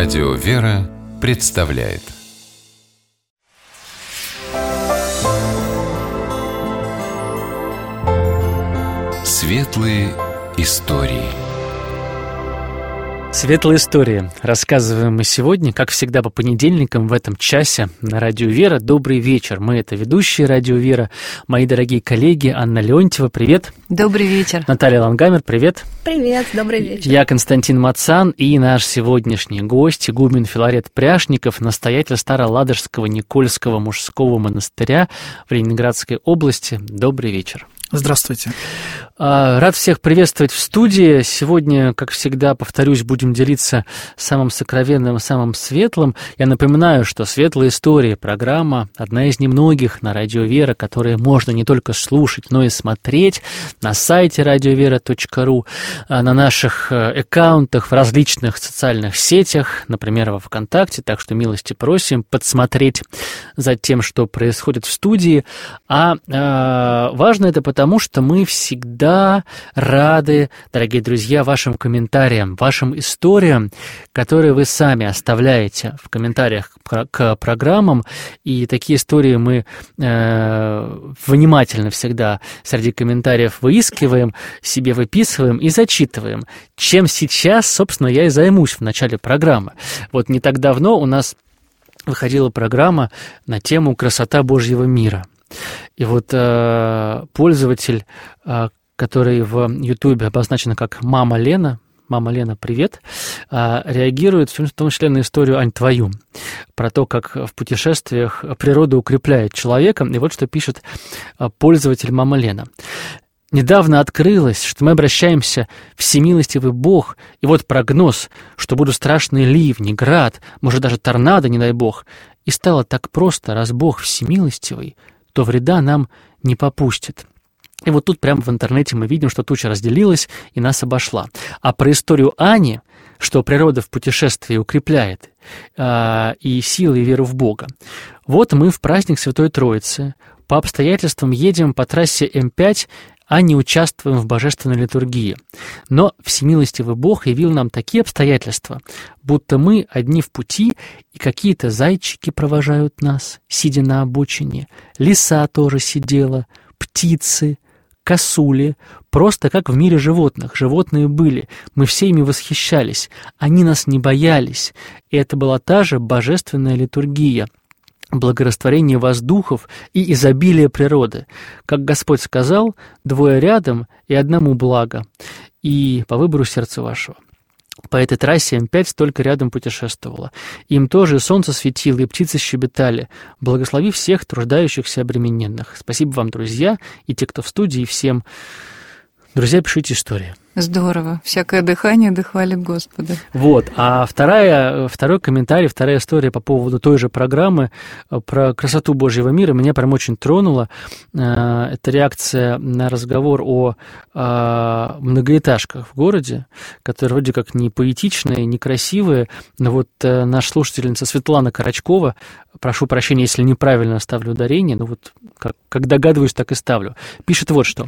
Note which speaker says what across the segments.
Speaker 1: Радио «Вера» представляет Светлые истории.
Speaker 2: Светлые истории. Рассказываем мы сегодня, как всегда, по понедельникам в этом часе на Радио Вера. Добрый вечер. Мы — это ведущие Радио Вера, мои дорогие коллеги. Анна Леонтьева, привет.
Speaker 3: Добрый вечер.
Speaker 2: Наталья Лангамер, привет.
Speaker 4: Привет, добрый вечер.
Speaker 2: Я Константин Мацан и наш сегодняшний гость, игумен Филарет Пряшников, настоятель Староладожского Никольского мужского монастыря в Ленинградской области. Добрый вечер.
Speaker 5: Здравствуйте.
Speaker 2: Рад всех приветствовать в студии. Сегодня, как всегда, повторюсь, будем делиться самым сокровенным, самым светлым. Я напоминаю, что «Светлые истории» — программа, одна из немногих на Радио Вера, которые можно не только слушать, но и смотреть на сайте radiovera.ru, на наших аккаунтах в различных социальных сетях, например, во ВКонтакте. Так что милости просим подсмотреть за тем, что происходит в студии. Важно это потому, что мы всегда рады, дорогие друзья, вашим комментариям, вашим историям, которые вы сами оставляете в комментариях к программам. И такие истории мы внимательно всегда среди комментариев выискиваем, себе выписываем и зачитываем. Чем сейчас, собственно, я и займусь в начале программы. Вот не так давно у нас выходила программа на тему «Красота Божьего мира». И вот пользователь, который в Ютубе обозначен как «Мама Лена», привет, реагирует в том числе на историю, Ань, твою, про то, как в путешествиях природа укрепляет человека. И вот что пишет пользователь «Мама Лена». Недавно открылось, что мы обращаемся в всемилостивый Бог, и вот прогноз, что будут страшные ливни, град, может даже торнадо, не дай Бог. И стало так просто, раз Бог всемилостивый, то вреда нам не попустит. И вот тут прямо в интернете мы видим, что туча разделилась и нас обошла. А про историю Ани, что природа в путешествии укрепляет и силы, и веру в Бога. Вот мы в праздник Святой Троицы по обстоятельствам едем по трассе М5, а не участвуем в божественной литургии. Но всемилостивый Бог явил нам такие обстоятельства, будто мы одни в пути, и какие-то зайчики провожают нас, сидя на обочине, лиса тоже сидела, птицы, косули, просто как в мире животных. Животные были, мы все ими восхищались, они нас не боялись, и это была та же божественная литургия, благорастворение воздухов и изобилие природы. Как Господь сказал, 2 рядом и одному благо, и по выбору сердца вашего. По этой трассе М5 столько рядом путешествовало. Им тоже и солнце светило, и птицы щебетали. Благослови всех труждающихся обремененных. Спасибо вам, друзья, и те, кто в студии, и всем. Друзья, пишите истории.
Speaker 3: Здорово. Всякое дыхание да хвалит Господа.
Speaker 2: Вот. А второй комментарий, вторая история по поводу той же программы про красоту Божьего мира меня прям очень тронула. Это реакция на разговор о многоэтажках в городе, которые вроде как не поэтичные, не красивые, но вот наша слушательница Светлана Карачкова, прошу прощения, если неправильно ставлю ударение, но вот как догадываюсь, так и ставлю, пишет вот что.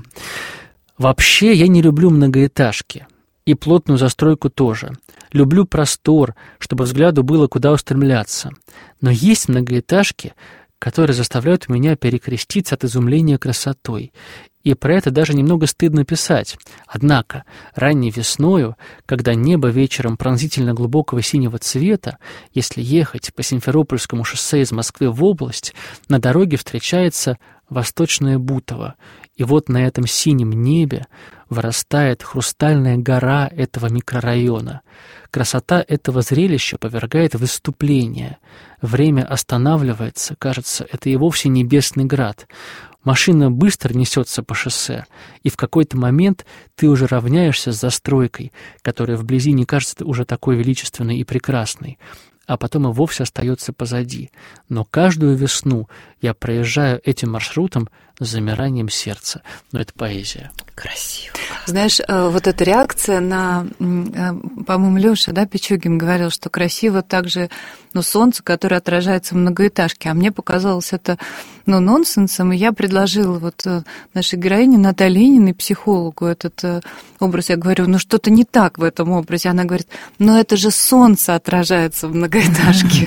Speaker 2: «Вообще я не люблю многоэтажки, и плотную застройку тоже. Люблю простор, чтобы взгляду было куда устремляться. Но есть многоэтажки, которые заставляют меня перекреститься от изумления красотой. И про это даже немного стыдно писать. Однако ранней весною, когда небо вечером пронзительно глубокого синего цвета, если ехать по Симферопольскому шоссе из Москвы в область, на дороге встречается Восточное Бутово. И вот на этом синем небе вырастает хрустальная гора этого микрорайона. Красота этого зрелища повергает в выступление. Время останавливается, кажется, это и вовсе небесный град. Машина быстро несется по шоссе, и в какой-то момент ты уже равняешься с застройкой, которая вблизи не кажется уже такой величественной и прекрасной, а потом и вовсе остается позади. Но каждую весну я проезжаю этим маршрутом с замиранием сердца. Но это поэзия.
Speaker 3: Красиво. Знаешь, вот эта реакция на, по-моему, Лёша, да, Пичугин говорил, что красиво также, солнце, которое отражается в многоэтажке. А мне показалось это нонсенсом, и я предложила вот нашей героине Наталье Лениной, психологу, этот образ. Я говорю, что-то не так в этом образе. Она говорит, это же солнце отражается в многоэтажке.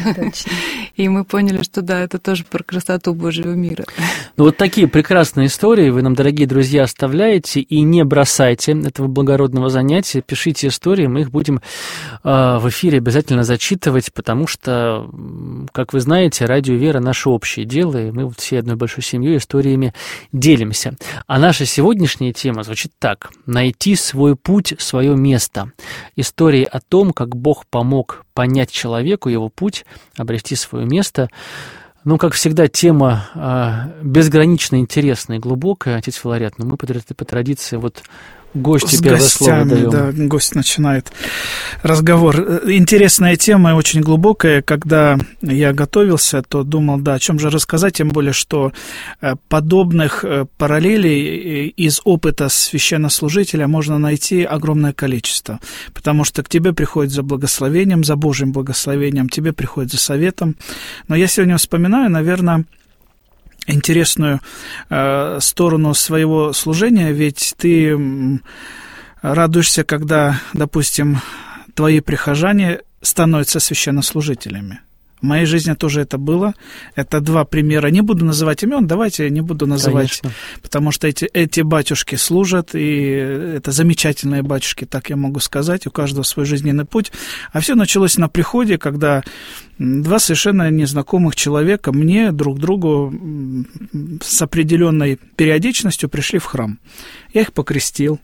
Speaker 3: И мы поняли, что да, это тоже про красоту Божьего мира.
Speaker 2: Вот такие прекрасные истории вы нам, дорогие друзья, оставляете, и не бросайте этого благородного занятия. Пишите истории, мы их будем в эфире обязательно зачитывать, потому что, как вы знаете, радио «Вера» — наше общее дело, и мы вот всей одной большой семьей историями делимся. А наша сегодняшняя тема звучит так: «Найти свой путь, свое место». Истории о том, как Бог помог понять человеку его путь, обрести свое место. Как всегда, тема безгранично интересная и глубокая, отец Филарет, но мы по традиции гостю первое слово даем.
Speaker 4: Да, гость начинает разговор. Интересная тема, очень глубокая. Когда я готовился, то думал, о чем же рассказать, тем более, что подобных параллелей из опыта священнослужителя можно найти огромное количество, потому что к тебе приходит за благословением, за Божьим благословением, тебе приходит за советом. Но я сегодня вспоминаю, наверное, интересную сторону своего служения, ведь ты радуешься, когда, допустим, твои прихожане становятся священнослужителями. В моей жизни тоже это было. Это два примера. Не буду называть имен, давайте не буду называть, конечно, потому что эти батюшки служат, и это замечательные батюшки, так я могу сказать, у каждого свой жизненный путь. А все началось на приходе, когда два совершенно незнакомых человека мне друг другу с определенной периодичностью пришли в храм. Я их покрестил.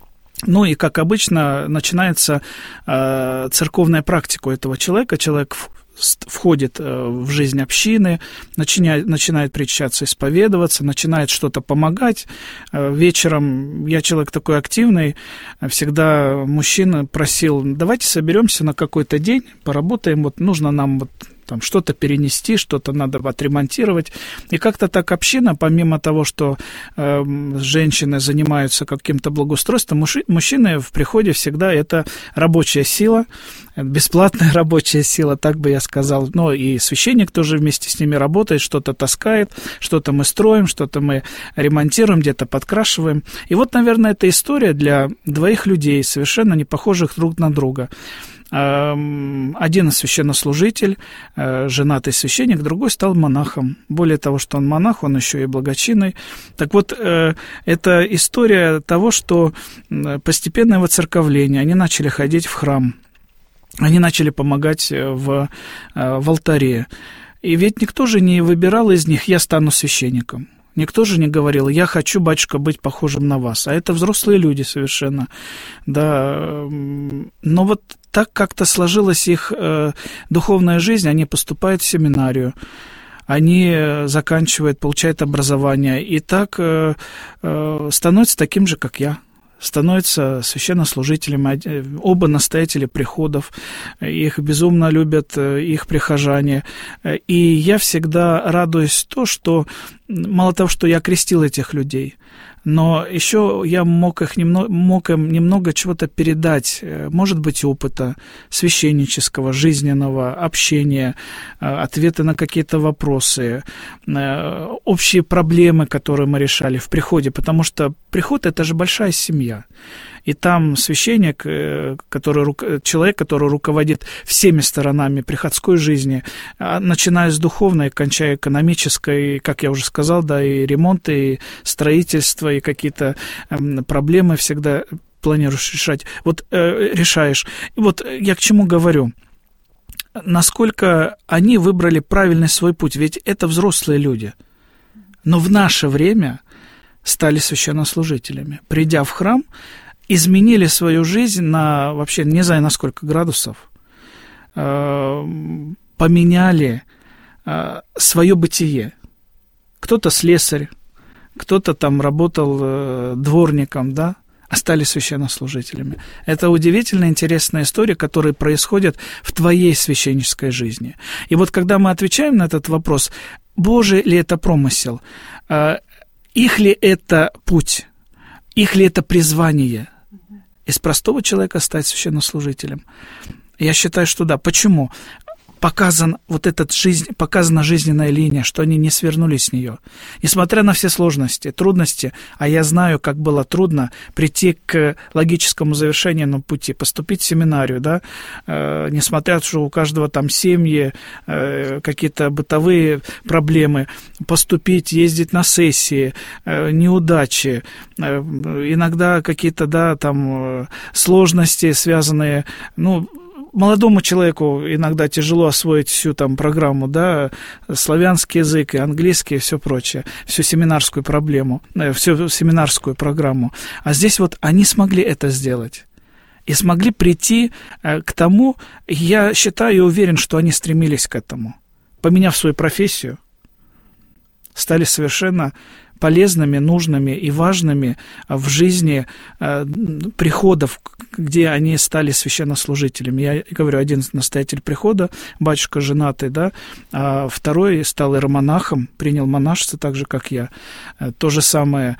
Speaker 4: И, как обычно, начинается церковная практика у этого человека. Человек входит в жизнь общины, начинает причащаться, исповедоваться, начинает что-то помогать. Вечером, я человек такой активный, всегда мужчина просил, давайте соберемся на какой-то день, поработаем, нужно нам там что-то перенести, что-то надо отремонтировать. И как-то так община, помимо того, что женщины занимаются каким-то благоустройством, мужчины в приходе всегда это рабочая сила, бесплатная рабочая сила, так бы я сказал. Но и священник тоже вместе с ними работает, что-то таскает, что-то мы строим, что-то мы ремонтируем, где-то подкрашиваем. И наверное, эта история для двоих людей, совершенно не похожих друг на друга. Один священнослужитель, женатый священник, другой стал монахом. Более того, что он монах, он еще и благочинный. Так вот, это история того, что постепенное воцерковление, они начали ходить в храм, они начали помогать в алтаре. И ведь никто же не выбирал из них, я стану священником. Никто же не говорил, я хочу, батюшка, быть похожим на вас. А это взрослые люди совершенно. Да. Но так как-то сложилась их духовная жизнь, они поступают в семинарию, они заканчивают, получают образование, и так становятся таким же, как я. Становятся священнослужителями, оба настоятели приходов, их безумно любят их прихожане. И я всегда радуюсь то, что мало того, что я крестил этих людей, но еще я мог им немного чего-то передать, может быть, опыта священнического, жизненного, общения, ответы на какие-то вопросы, общие проблемы, которые мы решали в приходе, потому что приход – это же большая семья. И там священник, человек, который руководит всеми сторонами приходской жизни, начиная с духовной, кончая экономической, как я уже сказал, да, и ремонт, и строительство, и какие-то проблемы всегда планируешь решать. Решаешь. И я к чему говорю? Насколько они выбрали правильный свой путь, ведь это взрослые люди. Но в наше время стали священнослужителями. Придя в храм, изменили свою жизнь на, вообще, не знаю, на сколько градусов, поменяли свое бытие. Кто-то слесарь, кто-то там работал дворником, да, а стали священнослужителями. Это удивительно интересная история, которая происходит в твоей священнической жизни. И когда мы отвечаем на этот вопрос, Божий ли это промысел, их ли это путь, их ли это призвание, из простого человека стать священнослужителем? Я считаю, что да. Почему? показана жизненная линия, что они не свернули с нее. Несмотря на все сложности, трудности, а я знаю, как было трудно прийти к логическому завершению пути, поступить в семинарию, да, несмотря, что у каждого там семьи, какие-то бытовые проблемы, поступить, ездить на сессии, неудачи, иногда какие-то, да, там сложности, связанные, молодому человеку иногда тяжело освоить всю там программу, да, славянский язык и английский и все прочее, всю семинарскую проблему, всю семинарскую программу. А здесь вот они смогли это сделать. И смогли прийти к тому, я считаю и уверен, что они стремились к этому. Поменяв свою профессию, стали совершенно полезными, нужными и важными в жизни приходов, где они стали священнослужителями. Я говорю, один настоятель прихода, батюшка женатый, да, а второй стал иеромонахом, принял монашество так же, как я. То же самое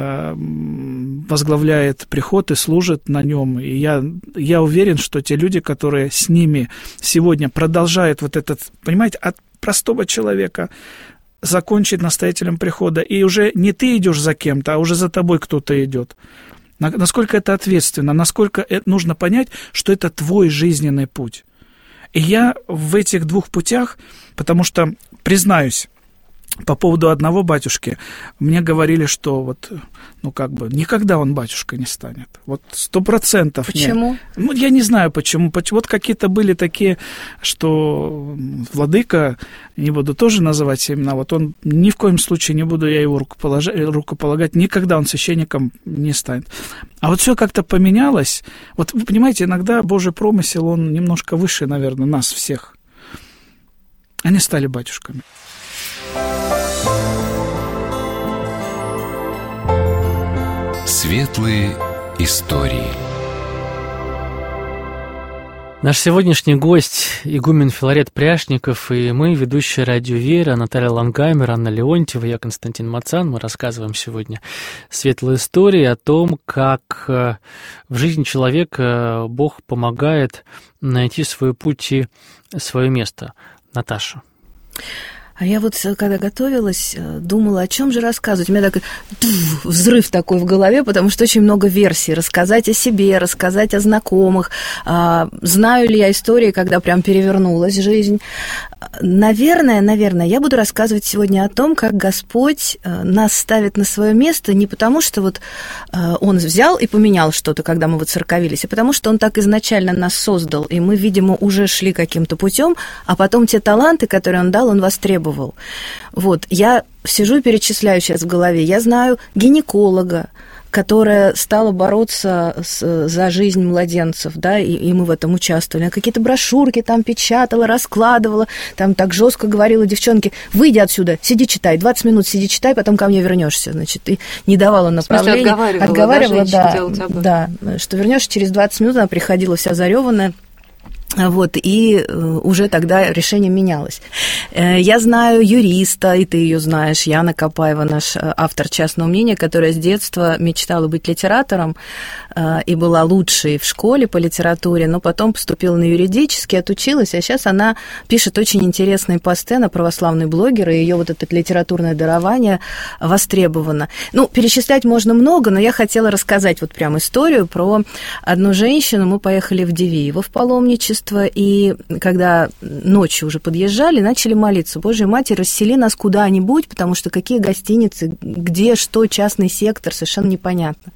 Speaker 4: возглавляет приход и служит на нем. И я уверен, что те люди, которые с ними сегодня продолжают вот этот, понимаете, от простого человека закончить настоятелем прихода, и уже не ты идешь за кем-то, а уже за тобой кто-то идет. Насколько это ответственно, насколько нужно понять, что это твой жизненный путь. И я в этих двух путях, потому что, признаюсь, по поводу одного батюшки, мне говорили, что вот, никогда он батюшкой не станет. Вот 100%.
Speaker 3: Почему?
Speaker 4: Нет. Я не знаю, почему. Вот какие-то были такие, что владыка, не буду тоже называть имена, вот он ни в коем случае не буду я его рукополагать, никогда он священником не станет. А вот все как-то поменялось. Вот вы понимаете, иногда Божий промысел, он немножко выше, наверное, нас всех. Они стали батюшками.
Speaker 1: Светлые истории.
Speaker 2: Наш сегодняшний гость – игумен Филарет Пряшников, и мы, ведущие радио «Вера», Наталья Лангамер, Анна Леонтьева, я Константин Мацан. Мы рассказываем сегодня светлые истории о том, как в жизни человека Бог помогает найти свой путь и свое место. Наташа.
Speaker 5: А я вот, когда готовилась, думала, о чем же рассказывать. У меня такой взрыв такой в голове, потому что очень много версий. Рассказать о себе, рассказать о знакомых. Знаю ли я истории, когда прям перевернулась жизнь. Наверное, я буду рассказывать сегодня о том, как Господь нас ставит на свое место не потому, что вот Он взял и поменял что-то, когда мы воцерковились, а потому что Он так изначально нас создал, и мы, видимо, уже шли каким-то путем, а потом те таланты, которые Он дал, Он востребовал. Вот, я сижу и перечисляю сейчас в голове. Я знаю гинеколога, которая стала бороться за жизнь младенцев, да, и мы в этом участвовали. Она какие-то брошюрки там печатала, раскладывала, там так жестко говорила: девчонки, выйди отсюда, сиди читай, 20 минут сиди читай, потом ко мне вернешься, значит, и не давала направления. Отговаривала, да, что вернешься через 20 минут, она приходила вся зареванная. Вот, и уже тогда решение менялось. Я знаю юриста, и ты ее знаешь, Яна Копаева, наш автор «Частного мнения», которая с детства мечтала быть литератором и была лучшей в школе по литературе, но потом поступила на юридический, отучилась, а сейчас она пишет очень интересные посты, она православный блогер, и ее вот это литературное дарование востребовано. Ну, перечислять можно много, но я хотела рассказать вот прям историю про одну женщину. Мы поехали в Дивеево в паломничество, и когда ночью уже подъезжали, начали молиться: Божья Матерь, рассели нас куда-нибудь, потому что какие гостиницы, где, что, частный сектор, совершенно непонятно.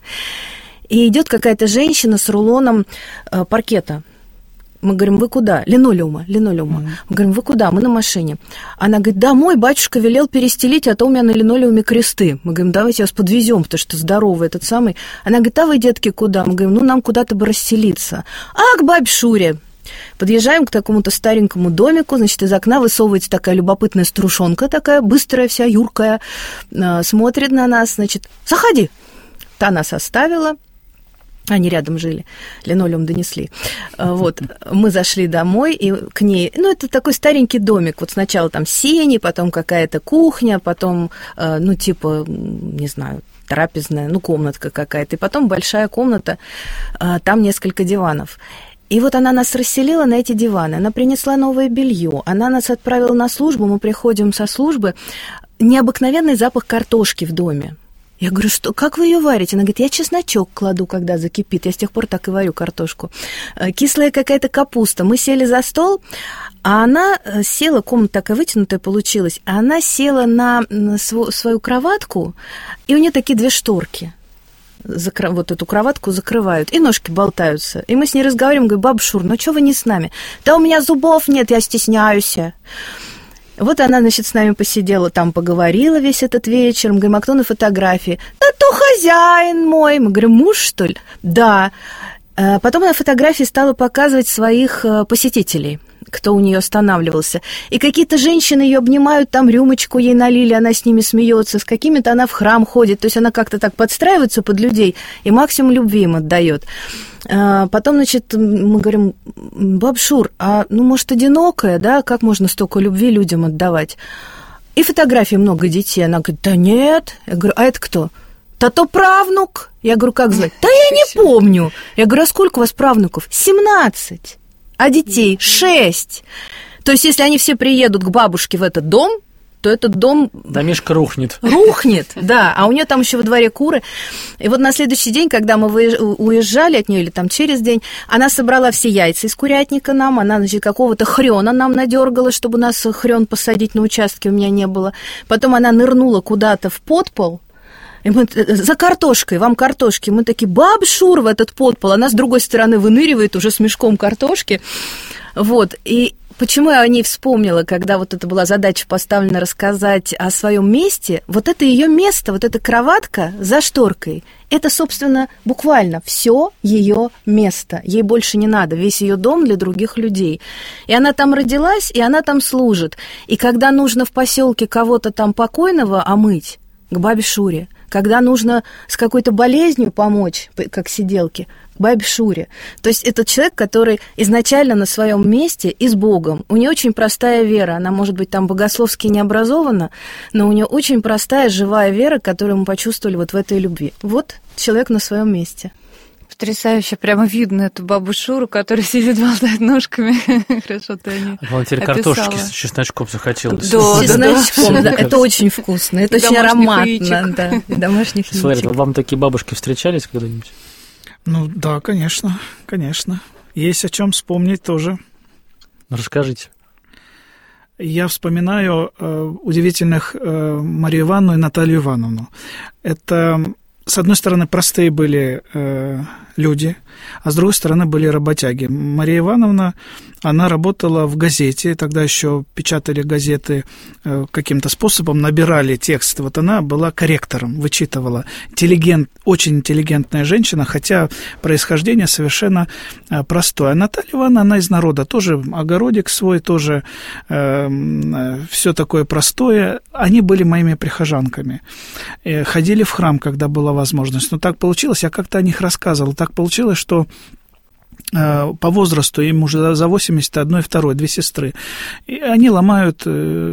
Speaker 5: И идет какая-то женщина с рулоном паркета. Мы говорим: вы куда? Линолеума. Мы говорим: вы куда? Мы на машине. Она говорит: да, мой батюшка велел перестелить, а то у меня на линолеуме кресты. Мы говорим: давайте вас подвезем, потому что здоровый этот самый. Она говорит: а вы, детки, куда? Мы говорим: ну, нам куда-то бы расселиться. А, к бабе Шуре. Подъезжаем к такому-то старенькому домику, значит, из окна высовывается такая любопытная струшонка, такая быстрая вся, юркая, смотрит на нас, значит: заходи. Та нас оставила. Они рядом жили, линолеум донесли. Вот, мы зашли домой, и к ней, ну, это такой старенький домик, вот сначала там сени, потом какая-то кухня, потом, ну, типа, не знаю, трапезная, ну, комнатка какая-то, и потом большая комната, там несколько диванов. И вот она нас расселила на эти диваны, она принесла новое белье, она нас отправила на службу, мы приходим со службы, необыкновенный запах картошки в доме. Я говорю, что, как вы ее варите? Она говорит, я чесночок кладу, когда закипит. Я с тех пор так и варю картошку. Кислая какая-то капуста. Мы сели за стол, а она села, комната такая вытянутая получилась, а она села на свою кроватку, и у нее такие 2 шторки. Вот эту кроватку закрывают, и ножки болтаются. И мы с ней разговариваем, говорю, баба Шур, ну что вы не с нами? Да у меня зубов нет, я стесняюсь. Вот она, значит, с нами посидела, там поговорила весь этот вечер. Мы говорим, а кто на фотографии? Да то хозяин мой. Мы говорим, муж, что ли? Да. Потом на фотографии стала показывать своих посетителей, кто у нее останавливался. И какие-то женщины ее обнимают, там рюмочку ей налили, она с ними смеется, с какими-то она в храм ходит. То есть она как-то так подстраивается под людей и максимум любви им отдает. Потом, значит, мы говорим, баб Шур, а, ну, может, одинокая, да, как можно столько любви людям отдавать? И фотографий много детей. Она говорит, да нет. Я говорю, а это кто? Да то правнук. Я говорю, как звать? Да я не помню. Я говорю, а сколько у вас правнуков? 17. А детей 6. То есть, если они все приедут к бабушке в этот дом, то этот дом...
Speaker 2: Домишко рухнет.
Speaker 5: Рухнет, да. А у нее там еще во дворе куры. И вот на следующий день, когда мы уезжали от нее, или там через день, она собрала все яйца из курятника нам, она, значит, какого-то хрена нам надергала, чтобы у нас хрен посадить на участке, у меня не было. Потом она нырнула куда-то в подпол, и мы, за картошкой, вам картошки. Мы такие, баб Шур в этот подпол. Она с другой стороны выныривает уже с мешком картошки. Вот, и... Почему я о ней вспомнила, когда вот это была задача поставлена рассказать о своем месте? Вот это ее место, вот эта кроватка за шторкой, это, собственно, буквально все ее место. Ей больше не надо, весь ее дом для других людей. И она там родилась, и она там служит. И когда нужно в поселке кого-то там покойного омыть, к бабе Шуре, когда нужно с какой-то болезнью помочь, как сиделке, к бабе Шуре. То есть это человек, который изначально на своем месте и с Богом. У нее очень простая вера. Она, может быть, там богословски не образована, но у нее очень простая, живая вера, которую мы почувствовали вот в этой любви. Вот человек на своем месте.
Speaker 3: Потрясающе, прямо видно эту бабу Шуру, которая сидит, болтает ножками. Хорошо ты не
Speaker 2: вам теперь картошки с чесночком захотелось.
Speaker 5: Да, с чесночком, да, это очень вкусно, это очень ароматно, да, домашних яичек.
Speaker 2: Смотри, вам такие бабушки встречались когда-нибудь?
Speaker 4: Ну да, конечно, конечно. Есть о чем вспомнить тоже.
Speaker 2: Расскажите.
Speaker 4: Я вспоминаю удивительных Марию Ивановну и Наталью Ивановну. Это, с одной стороны, простые были люди, а с другой стороны были работяги. Мария Ивановна, она работала в газете, тогда еще печатали газеты каким-то способом, набирали текст. Вот она была корректором, вычитывала. Очень интеллигентная женщина, хотя происхождение совершенно простое. А Наталья Ивановна, она из народа, тоже огородик свой, тоже все такое простое. Они были моими прихожанками. Ходили в храм, когда была возможность. Но так получилось, я как-то о них рассказывал. Так получилось, что по возрасту им уже за 80, одной, второй, 2 сестры. И они ломают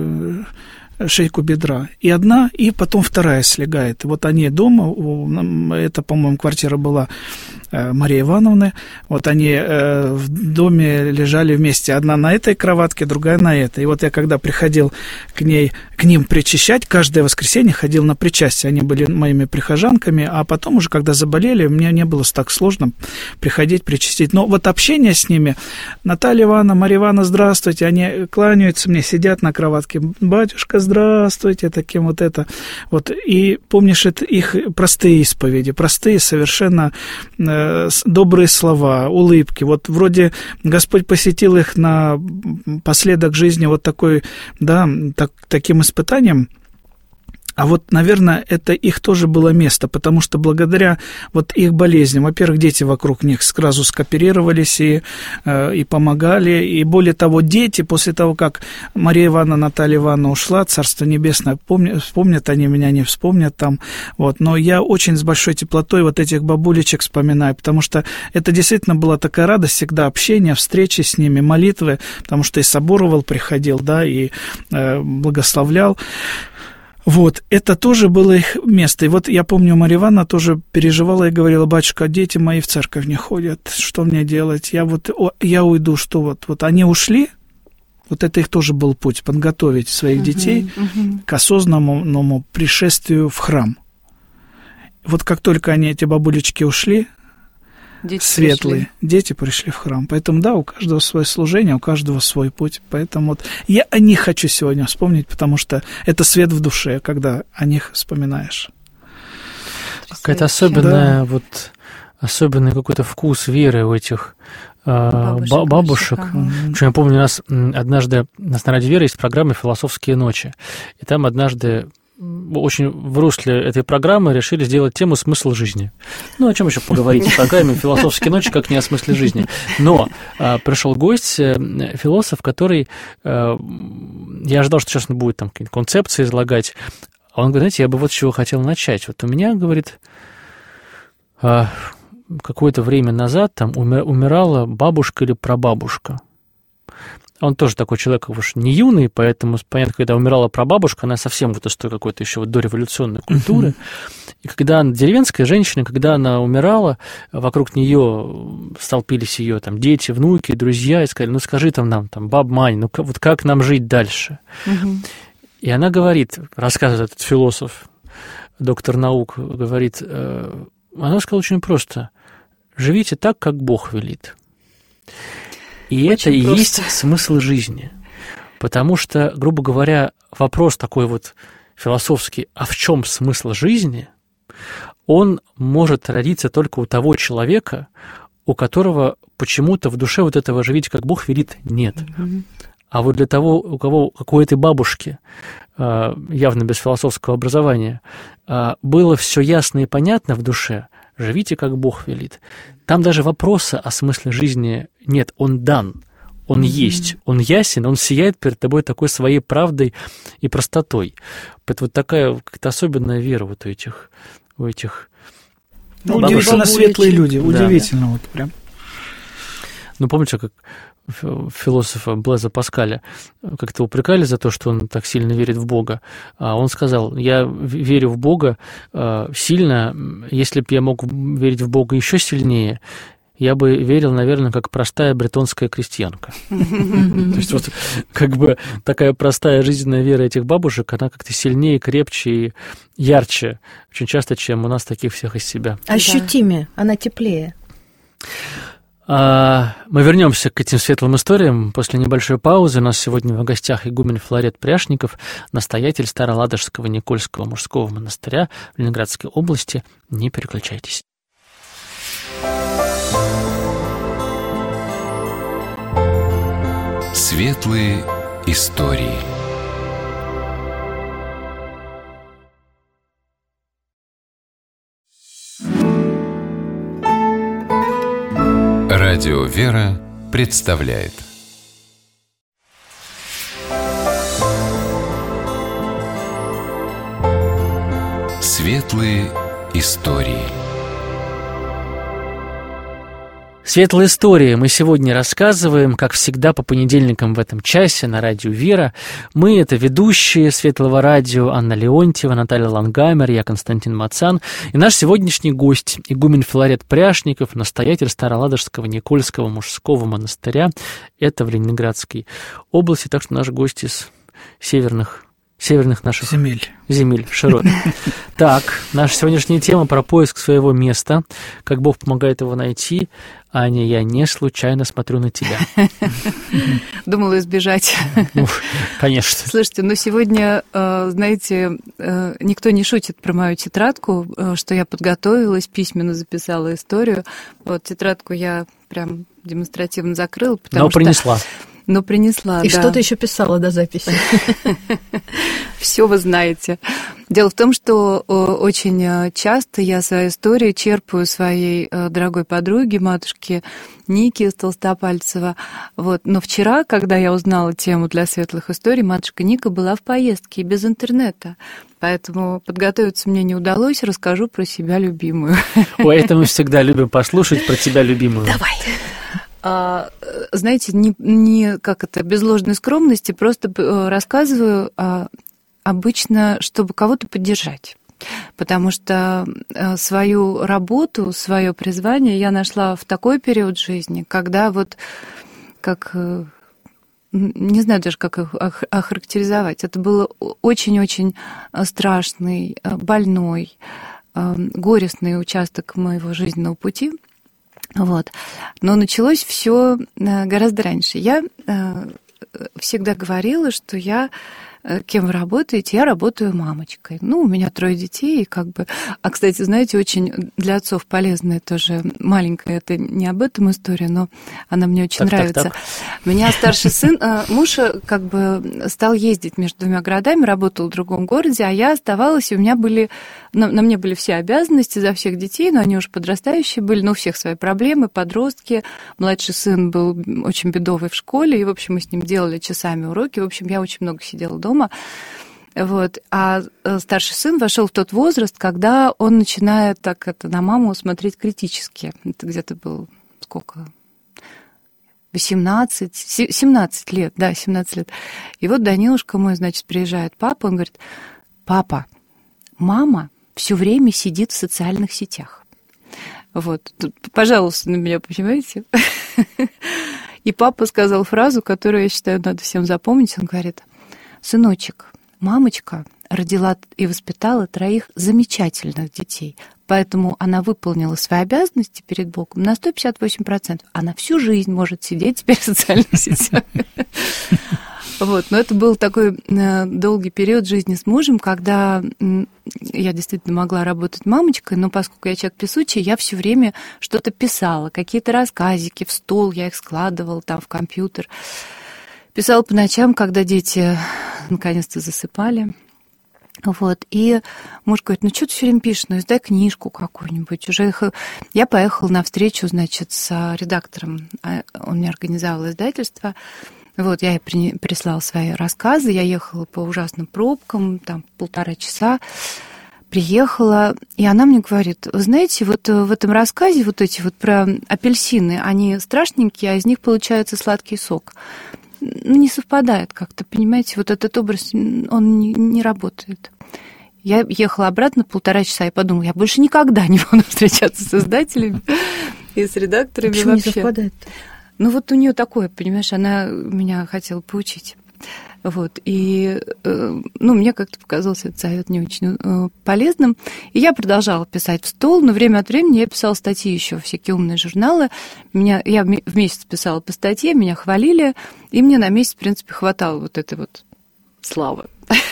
Speaker 4: шейку бедра. И одна, и потом вторая слегает. И вот они дома, это, по-моему, квартира была Марии Ивановны, вот они в доме лежали вместе. Одна на этой кроватке, другая на этой. И вот я когда приходил к ним причащать, каждое воскресенье ходил на причастие. Они были моими прихожанками, а потом уже, когда заболели, мне не было так сложно приходить, причастить. Но вот общение с ними, Наталья Ивановна, Мария Ивановна, здравствуйте, они кланяются мне, сидят на кроватке, батюшка, здравствуйте, таким вот это. Вот. И помнишь, это их простые исповеди, простые совершенно добрые слова, улыбки. Вот вроде Господь посетил их на последок жизни вот такой, да, таким испытанием. А вот, наверное, это их тоже было место, потому что благодаря вот их болезням, во-первых, дети вокруг них сразу скооперировались и помогали, и более того, дети, после того, как Мария Ивановна, Наталья Ивановна ушла, Царство Небесное, вспомнят они меня, не вспомнят там, вот, но я очень с большой теплотой вот этих бабулечек вспоминаю, потому что это действительно была такая радость всегда, общение, встречи с ними, молитвы, потому что и соборовал приходил, да, и благословлял. Вот, это тоже было их место. И вот я помню, Марья Ивановна тоже переживала и говорила: батюшка, дети мои в церковь не ходят, что мне делать? Я уйду, что вот они ушли, вот это их тоже был путь, подготовить своих детей к осознанному пришествию в храм. Вот как только эти бабулечки ушли, дети светлые, дети пришли в храм. Поэтому, да, у каждого свое служение, у каждого свой путь. Поэтому вот я о них хочу сегодня вспомнить, потому что это свет в душе, когда о них вспоминаешь.
Speaker 2: Какая-то особенная, особенный какой-то вкус веры у этих бабушек. Я помню, у нас однажды на радио «Вера» есть программа «Философские ночи». И там однажды очень в русле этой программы решили сделать тему «Смысл жизни». Ну, о чем еще поговорить в программе «Философские ночи», как не о смысле жизни. Но пришел гость, философ, который... Я ожидал, что сейчас он будет там какие-то концепции излагать. А он говорит: знаете, я бы вот с чего хотел начать. Вот у меня, говорит, какое-то время назад там умирала бабушка или прабабушка. Он тоже такой человек, уж не юный, поэтому, понятно, когда умирала прабабушка, она совсем вот из той какой-то еще дореволюционной культуры. И когда она, деревенская женщина, когда она умирала, вокруг нее столпились ее там дети, внуки, друзья, и сказали: ну скажи нам, баб Мань, ну вот как нам жить дальше? И она говорит, рассказывает этот философ, доктор наук, говорит, она сказала очень просто: живите так, как Бог велит. И очень это и есть смысл жизни. Потому что, грубо говоря, вопрос такой вот философский: а в чем смысл жизни? Он может родиться только у того человека, у которого почему-то в душе вот этого «живите, как Бог велит» нет. А вот для того, у кого, как у этой бабушки, явно без философского образования, было все ясно и понятно в душе, живите, как Бог велит. Там даже вопроса о смысле жизни нет, он дан, он есть, он ясен, он сияет перед тобой такой своей правдой и простотой. Это вот такая как-то особенная вера вот у этих
Speaker 4: удивительно светлые люди, удивительно вот прям.
Speaker 2: Ну, помните, как философа Блеза Паскаля как-то упрекали за то, что он так сильно верит в Бога. А он сказал: я верю в Бога сильно, если бы я мог верить в Бога еще сильнее, я бы верил, наверное, как простая бретонская крестьянка. То есть вот как бы такая простая жизненная вера этих бабушек, она как-то сильнее, крепче и ярче очень часто, чем у нас таких всех из себя.
Speaker 5: Ощутимее, она теплее.
Speaker 2: Мы вернемся к этим светлым историям после небольшой паузы. У нас сегодня в гостях игумен Филарет Пряшников, настоятель Староладожского Никольского мужского монастыря в Ленинградской области. Не переключайтесь.
Speaker 1: Светлые истории. Радио «Вера» представляет Светлые истории.
Speaker 2: Светлые истории мы сегодня рассказываем, как всегда, по понедельникам в этом часе на радио «Вера». Мы — это ведущие Светлого радио Анна Леонтьева, Наталья Лангамер, я Константин Мацан. И наш сегодняшний гость — игумен Филарет Пряшников, настоятель Староладожского Никольского мужского монастыря. Это в Ленинградской области, так что наш гость из северных наших земель широт. Так, наша сегодняшняя тема про поиск своего места, как Бог помогает его найти. Аня, я не случайно смотрю на тебя.
Speaker 3: Думала избежать.
Speaker 2: Ну, конечно.
Speaker 3: Слушайте, сегодня, знаете, никто не шутит про мою тетрадку, что я подготовилась, письменно записала историю. Вот тетрадку я прям демонстративно закрыла, потому что... принесла,
Speaker 5: И да. Что ты еще писала до записи?
Speaker 3: Все вы знаете. Дело в том, что очень часто я свои истории черпаю своей дорогой подруги, матушки Ники из Толстопальцева. Вот. Но вчера, когда я узнала тему для светлых историй, матушка Ника была в поездке без интернета. Поэтому подготовиться мне не удалось, расскажу про себя любимую.
Speaker 2: Ой, это мы всегда любим послушать про тебя любимую.
Speaker 5: Давай.
Speaker 3: Знаете, не как это, без ложной скромности, просто рассказываю обычно, чтобы кого-то поддержать. Потому что свою работу, свое призвание я нашла в такой период жизни, когда вот как... Не знаю даже, как их охарактеризовать. Это был очень-очень страшный, больной, горестный участок моего жизненного пути. Вот. Но началось все гораздо раньше. Я всегда говорила, что кем вы работаете? Я работаю мамочкой. У меня 3 детей, и как бы... А, кстати, знаете, очень для отцов полезная тоже маленькая, это не об этом история, но она мне очень нравится.
Speaker 2: Так.
Speaker 3: У меня старший сын, муж как бы стал ездить между 2 городами, работал в другом городе, а я оставалась, и у меня были... На мне были все обязанности за всех детей, но они уже подрастающие были, у всех свои проблемы, подростки. Младший сын был очень бедовый в школе, и, в общем, мы с ним делали часами уроки. В общем, я очень много сидела дома. Вот. А старший сын вошел в тот возраст, когда он начинает на маму смотреть критически. Это где-то был сколько? 17 лет, да, 17 лет. И вот Данилушка мой, значит, приезжает папа, он говорит: папа, мама все время сидит в социальных сетях. Вот, тут, пожалуйста, на меня, понимаете? И папа сказал фразу, которую, я считаю, надо всем запомнить. Он говорит: сыночек, мамочка родила и воспитала 3 замечательных детей, поэтому она выполнила свои обязанности перед Богом на 158%. Она всю жизнь может сидеть теперь в социальных сетях. Вот. Но это был такой долгий период жизни с мужем, когда я действительно могла работать мамочкой, но поскольку я человек писучий, я все время что-то писала, какие-то рассказики в стол, я их складывала там в компьютер. Писала по ночам, когда дети наконец-то засыпали. Вот. И муж говорит: что ты все время пишешь? Издай книжку какую-нибудь. Я поехала на встречу, значит, с редактором. Он мне организовал издательство. Вот, я ей прислала свои рассказы, я ехала по ужасным пробкам, там 1,5 часа, приехала, и она мне говорит: вы знаете, вот в этом рассказе вот эти вот про апельсины, они страшненькие, а из них получается сладкий сок. Не совпадает как-то, понимаете, вот этот образ, он не работает. Я ехала обратно 1,5 часа и подумала: я больше никогда не буду встречаться с издателями и с редакторами.
Speaker 5: Почему
Speaker 3: вообще.
Speaker 5: Не совпадает?
Speaker 3: Вот у нее такое, понимаешь, она меня хотела поучить. Вот, и, мне как-то показался этот совет не очень полезным. И я продолжала писать в стол, но время от времени я писала статьи еще, всякие умные журналы. Я в месяц писала по статье, меня хвалили, и мне на месяц, в принципе, хватало вот этой вот славы.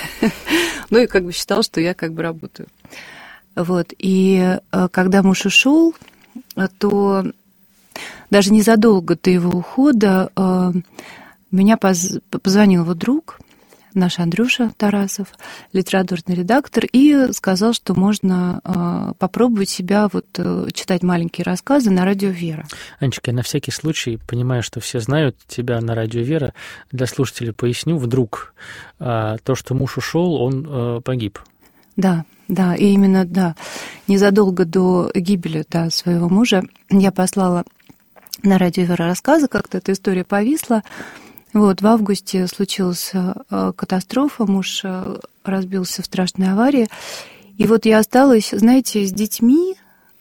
Speaker 3: И как бы считала, что я как бы работаю. Вот, и когда муж ушел, то... Даже незадолго до его ухода меня позвонил его друг, наш Андрюша Тарасов, литературный редактор, и сказал, что можно попробовать себя читать маленькие рассказы на радио «Вера».
Speaker 2: Анечка, я на всякий случай, понимаю, что все знают тебя на радио «Вера», для слушателей поясню, вдруг то, что муж ушел, он погиб.
Speaker 3: Да, и именно, незадолго до гибели своего мужа я послала на радио «Вера» рассказы, как-то эта история повисла. Вот, в августе случилась катастрофа, муж разбился в страшной аварии. И вот я осталась, знаете, с детьми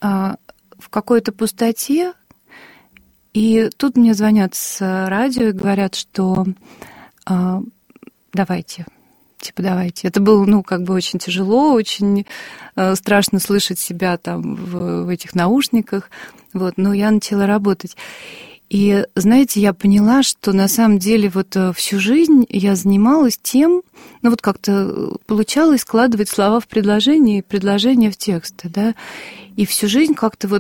Speaker 3: в какой-то пустоте. И тут мне звонят с радио и говорят, что давайте. Это было, очень тяжело, очень страшно слышать себя там в этих наушниках. Вот, но я начала работать. И, знаете, я поняла, что на самом деле всю жизнь я занималась тем, как-то получалось складывать слова в предложения и предложения в тексты, да. И всю жизнь как-то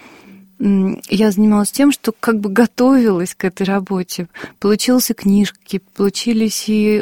Speaker 3: я занималась тем, что как бы готовилась к этой работе. Получились и книжки, получились и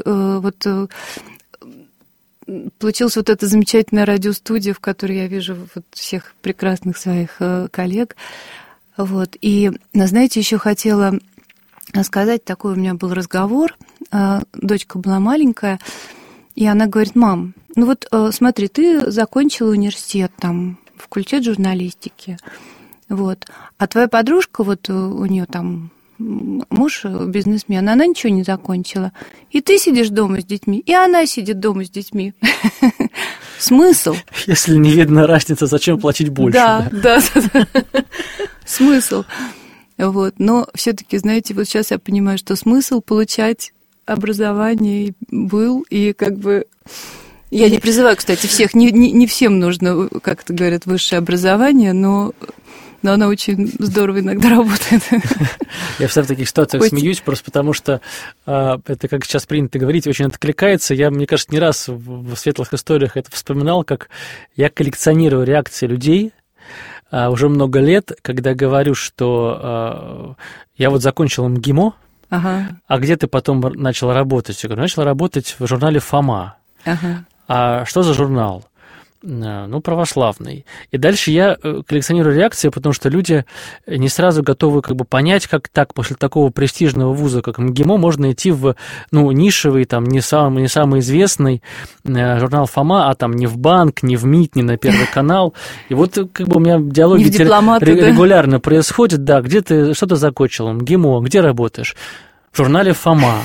Speaker 3: получилась эта замечательная радиостудия, в которой я вижу всех прекрасных своих коллег. Вот. И, знаете, еще хотела сказать, такой у меня был разговор. Дочка была маленькая, и она говорит: мам, смотри, ты закончила университет, там, факультет журналистики, а твоя подружка, у нее там муж бизнесмен, она ничего не закончила. И ты сидишь дома с детьми, и она сидит дома с детьми. Смысл?
Speaker 2: Если не видно разницы, зачем платить больше?
Speaker 3: Да. Смысл. Вот. Но все-таки, знаете, вот сейчас я понимаю, что смысл получать образование был, и как бы... Я не призываю, кстати, всех, не всем нужно, как это говорят, высшее образование, но оно очень здорово иногда работает.
Speaker 2: Я всегда в таких ситуациях смеюсь, просто потому что это, как сейчас принято говорить, очень откликается. Я, мне кажется, не раз в светлых историях это вспоминал, как я коллекционирую реакции людей уже много лет, когда говорю, что я вот закончил МГИМО, а где ты потом начал работать? Я говорю, начал работать в журнале «Фома». А что за журнал? Ну, православный. И дальше я коллекционирую реакции, потому что люди не сразу готовы как бы понять, как так после такого престижного вуза, как МГИМО, можно идти в, нишевый, там, не самый известный журнал «Фома», а там не в банк, не в МИД, не на Первый канал. И вот как бы у меня диалоги регулярно происходят. Да, где ты, что ты закончил? МГИМО, где работаешь? В журнале «Фома».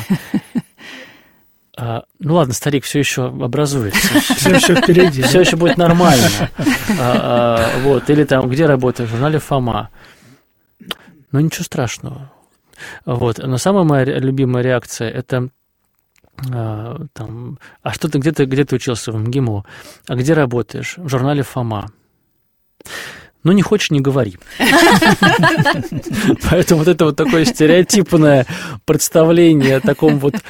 Speaker 2: Ну ладно, старик все еще образуется.
Speaker 4: Все еще впереди.
Speaker 2: Все еще будет нормально. Вот. Или там, где работаешь? В журнале «Фома». Ну, ничего страшного. Вот. Но самая моя любимая реакция – это там, а что ты, где ты учился в МГИМО? А где работаешь? В журнале «Фома». Ну, не хочешь, не говори. Поэтому вот это вот такое стереотипное представление о таком вот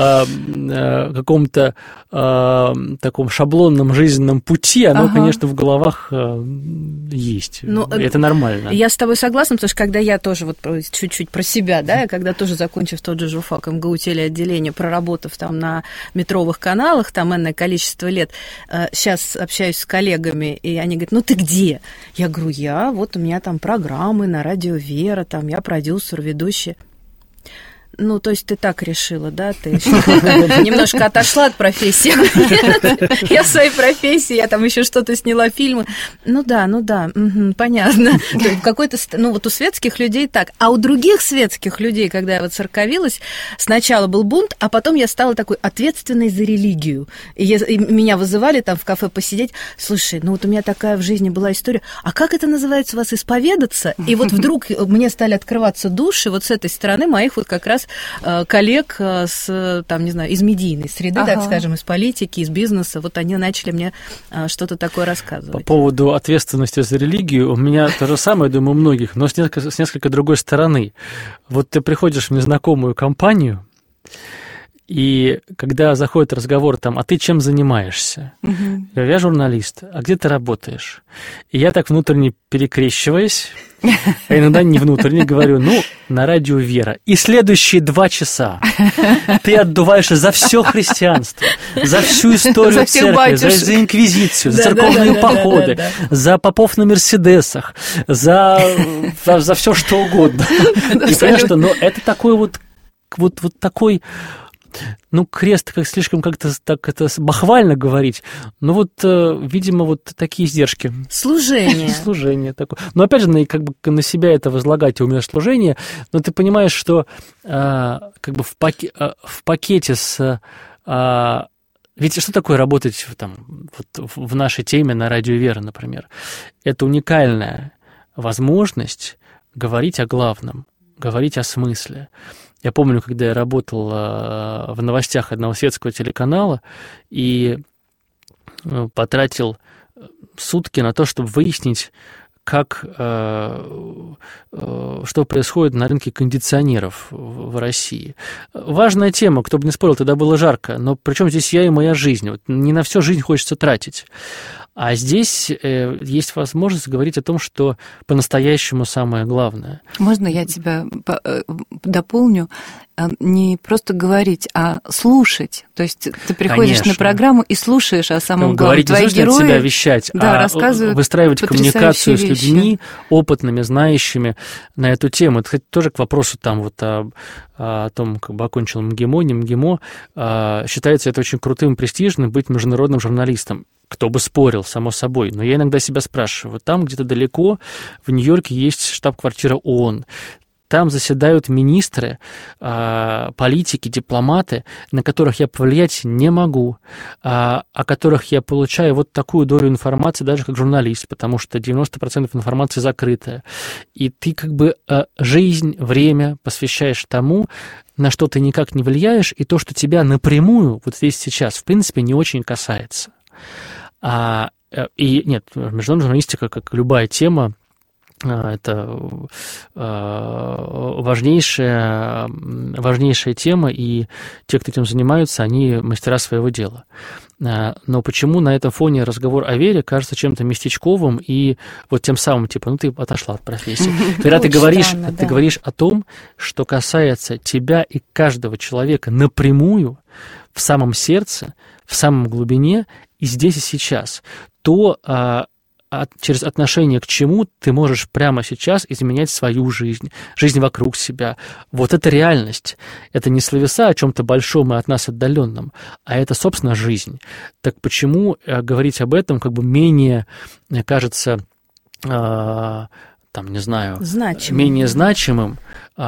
Speaker 2: каком-то таком шаблонном жизненном пути, оно, конечно, в головах есть. Это нормально.
Speaker 5: Я с тобой согласна, потому что когда я тоже вот чуть-чуть про себя, да, я когда тоже, закончив тот же журфак МГУ телеотделение, проработав там на метровых каналах, там энное количество лет, сейчас общаюсь с коллегами, и они говорят, ну ты где? Я говорю, вот у меня там программы на радио «Вера», там я продюсер, ведущая. Ну, то есть ты так решила, да? Ты немножко отошла от профессии. Я в своей профессии, я там еще что-то сняла, фильмы. Ну да, понятно. Какой-то, вот у светских людей так. А у других светских людей, когда я вот церковилась, сначала был бунт, а потом я стала такой ответственной за религию. И меня вызывали там в кафе посидеть. Слушай, вот у меня такая в жизни была история. А как это называется у вас, исповедаться? И вот вдруг мне стали открываться души вот с этой стороны моих вот как раз коллег с, там, не знаю, из медийной среды, так скажем, из политики, из бизнеса. Вот они начали мне что-то такое рассказывать.
Speaker 2: По поводу ответственности за религию, у меня то же самое, думаю, у многих, но с несколько другой стороны. Вот ты приходишь в незнакомую компанию, и когда заходит разговор там, а ты чем занимаешься? Я говорю, я журналист, а где ты работаешь? И я так внутренне перекрещиваясь, а иногда не внутренне говорю, на радио «Вера». И следующие 2 часа ты отдуваешься за все христианство, за всю историю церкви, за инквизицию, за церковные походы, за попов на мерседесах, за все что угодно. И понимаешь, что это такой вот такой... крест, как слишком как-то так это бахвально говорить, видимо, вот такие издержки.
Speaker 5: Служение
Speaker 2: такое. Но опять же, как бы на себя это возлагать, у меня служение, но ты понимаешь, что как бы в пакете с... Ведь что такое работать в нашей теме на радио «Вера», например? Это уникальная возможность говорить о главном, говорить о смысле. Я помню, когда я работал в новостях одного светского телеканала и потратил сутки на то, чтобы выяснить, что происходит на рынке кондиционеров в России. Важная тема, кто бы не спорил, тогда было жарко, но причем здесь я и моя жизнь. Не на всю жизнь хочется тратить. А здесь есть возможность говорить о том, что по-настоящему самое главное.
Speaker 3: Можно я тебя дополню? Не просто говорить, а слушать. То есть ты приходишь на программу и слушаешь о самом главном.
Speaker 2: Твои герои от себя вещать,
Speaker 3: рассказывают,
Speaker 2: выстраивать коммуникацию с людьми, опытными, знающими на эту тему. Это, кстати, тоже к вопросу о том, как бы окончил МГИМО, не МГИМО. Считается это очень крутым, престижным быть международным журналистом. Кто бы спорил, само собой. Но я иногда себя спрашиваю. Там где-то далеко, в Нью-Йорке, есть штаб-квартира ООН. там заседают министры, политики, дипломаты, на которых я повлиять не могу, о которых я получаю вот такую долю информации, даже как журналист, потому что 90% информации закрытая. И ты как бы жизнь, время посвящаешь тому, на что ты никак не влияешь, и то, что тебя напрямую вот здесь сейчас, в принципе, не очень касается. И нет, международная журналистика, как любая тема, это важнейшая тема, и те, кто этим занимаются, они мастера своего дела. Но почему на этом фоне разговор о вере кажется чем-то местечковым и вот тем самым, типа, ну ты отошла от профессии. Когда ты говоришь о том, что касается тебя и каждого человека напрямую, в самом сердце, в самом глубине, и здесь и сейчас, то через отношение к чему ты можешь прямо сейчас изменять свою жизнь, жизнь вокруг себя. Вот это реальность. Это не словеса о чем-то большом и от нас отдаленном, а это, собственно, жизнь. Так почему говорить об этом как бы менее, мне кажется, там, не знаю, менее значимым,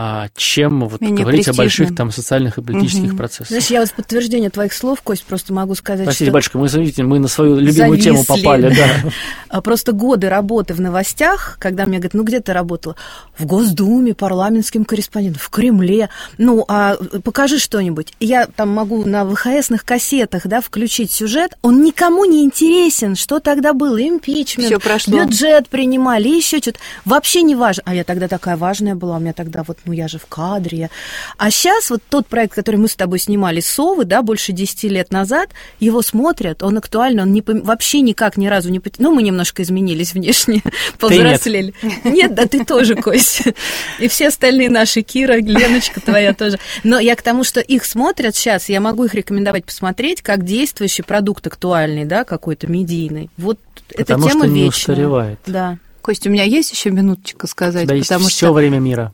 Speaker 2: чем вот говорить о больших там социальных и политических процессах.
Speaker 5: Знаешь, я вот в подтверждение твоих слов, Кость, просто могу сказать,
Speaker 2: Простите,
Speaker 5: что...
Speaker 2: батюшка, мы на свою любимую тему попали, да.
Speaker 5: Просто годы работы в новостях, когда мне говорят, ну где ты работала? В Госдуме, парламентским корреспондентом, в Кремле, ну, а покажи что-нибудь. Я там могу на ВХСных кассетах, да, включить сюжет, он никому не интересен, что тогда было, импичмент, бюджет принимали, еще что-то, вообще не важно. А я тогда такая важная была, у меня тогда вот, ну, я же в кадре. А сейчас вот тот проект, который мы с тобой снимали, «Совы», да, больше 10 лет назад, его смотрят, он актуальный, он вообще никак ни разу не... Ну, мы немножко изменились внешне, повзрослели. Нет, да ты тоже, Кость. И все остальные наши, Кира, Леночка твоя тоже. Но я к тому, что их смотрят сейчас, я могу их рекомендовать посмотреть, как действующий продукт актуальный, да, какой-то медийный. Вот эта тема вечная. Потому что не
Speaker 2: устаревает.
Speaker 5: Да.
Speaker 3: Кость, у меня есть еще минуточка сказать?
Speaker 2: Да, есть все время мира.